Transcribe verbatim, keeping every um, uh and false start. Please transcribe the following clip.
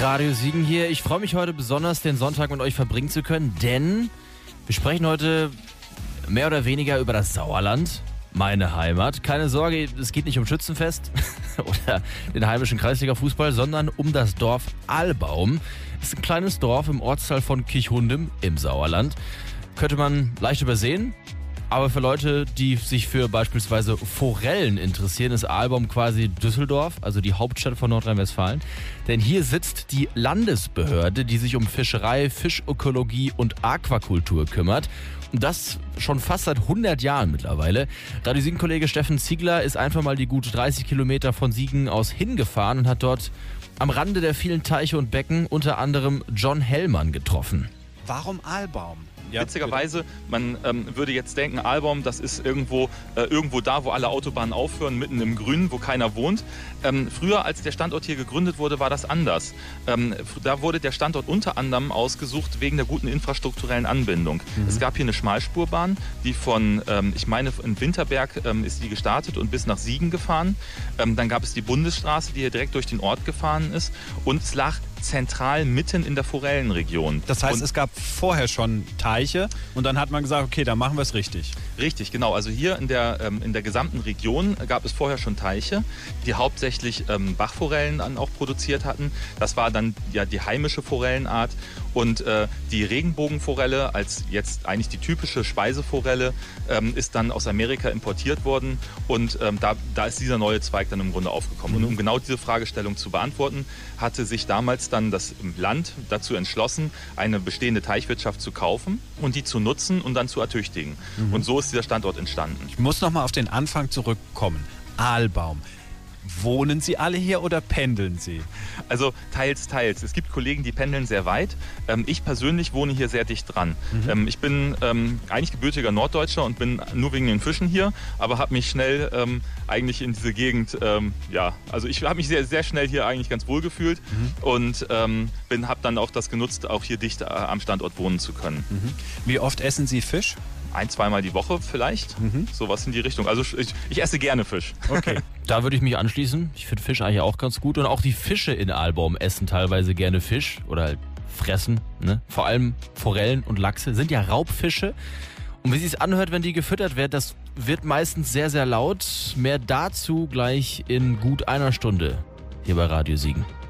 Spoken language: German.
Radio Siegen hier. Ich freue mich heute besonders, den Sonntag mit euch verbringen zu können, denn wir sprechen heute mehr oder weniger über das Sauerland, meine Heimat. Keine Sorge, es geht nicht um Schützenfest oder den heimischen Kreisliga-Fußball, sondern um das Dorf Albaum. Es ist ein kleines Dorf im Ortsteil von Kirchhundem im Sauerland. Könnte man leicht übersehen. Aber für Leute, die sich für beispielsweise Forellen interessieren, ist Albaum quasi Düsseldorf, also die Hauptstadt von Nordrhein-Westfalen. Denn hier sitzt die Landesbehörde, die sich um Fischerei, Fischökologie und Aquakultur kümmert. Und das schon fast seit hundert Jahren mittlerweile. Radio Siegen-Kollege Steffen Ziegler ist einfach mal die gut dreißig Kilometer von Siegen aus hingefahren und hat dort am Rande der vielen Teiche und Becken unter anderem John Hellmann getroffen. Warum Albaum? Ja, witzigerweise, man ähm, würde jetzt denken, Albaum, das ist irgendwo, äh, irgendwo da, wo alle Autobahnen aufhören, mitten im Grünen, wo keiner wohnt. Ähm, früher, als der Standort hier gegründet wurde, war das anders. Ähm, da wurde der Standort unter anderem ausgesucht wegen der guten infrastrukturellen Anbindung. Mhm. Es gab hier eine Schmalspurbahn, die von, ähm, ich meine, in Winterberg ähm, ist die gestartet und bis nach Siegen gefahren. Ähm, dann gab es die Bundesstraße, die hier direkt durch den Ort gefahren ist. Und es lag zentral mitten in der Forellenregion. Das heißt, und es gab vorher schon Teiche und dann hat man gesagt, okay, dann machen wir es richtig. Richtig, genau. Also hier in der, ähm, in der gesamten Region gab es vorher schon Teiche, die hauptsächlich ähm, Bachforellen dann auch produziert hatten. Das war dann ja die heimische Forellenart. Und äh, die Regenbogenforelle, als jetzt eigentlich die typische Speiseforelle, ähm, ist dann aus Amerika importiert worden. Und ähm, da, da ist dieser neue Zweig dann im Grunde aufgekommen. Mhm. Und um genau diese Fragestellung zu beantworten, hatte sich damals dann das Land dazu entschlossen, eine bestehende Teichwirtschaft zu kaufen und die zu nutzen und dann zu ertüchtigen. Mhm. Und so ist dieser Standort entstanden. Ich muss noch mal auf den Anfang zurückkommen. Albaum. Wohnen Sie alle hier oder pendeln Sie? Also teils, teils. Es gibt Kollegen, die pendeln sehr weit. Ähm, ich persönlich wohne hier sehr dicht dran. Mhm. Ähm, ich bin ähm, eigentlich gebürtiger Norddeutscher und bin nur wegen den Fischen hier, aber habe mich schnell ähm, eigentlich in diese Gegend, ähm, ja, also ich habe mich sehr, sehr schnell hier eigentlich ganz wohl gefühlt mhm. und ähm, habe dann auch das genutzt, auch hier dicht äh, am Standort wohnen zu können. Mhm. Wie oft essen Sie Fisch? Ein-, zweimal die Woche vielleicht, mhm. sowas in die Richtung. Also ich, ich esse gerne Fisch. Okay. Da würde ich mich anschließen. Ich finde Fisch eigentlich auch ganz gut. Und auch die Fische in Albaum essen teilweise gerne Fisch oder halt fressen. Ne? Vor allem Forellen und Lachse sind ja Raubfische. Und wie es sich anhört, wenn die gefüttert werden, das wird meistens sehr, sehr laut. Mehr dazu gleich in gut einer Stunde hier bei Radio Siegen.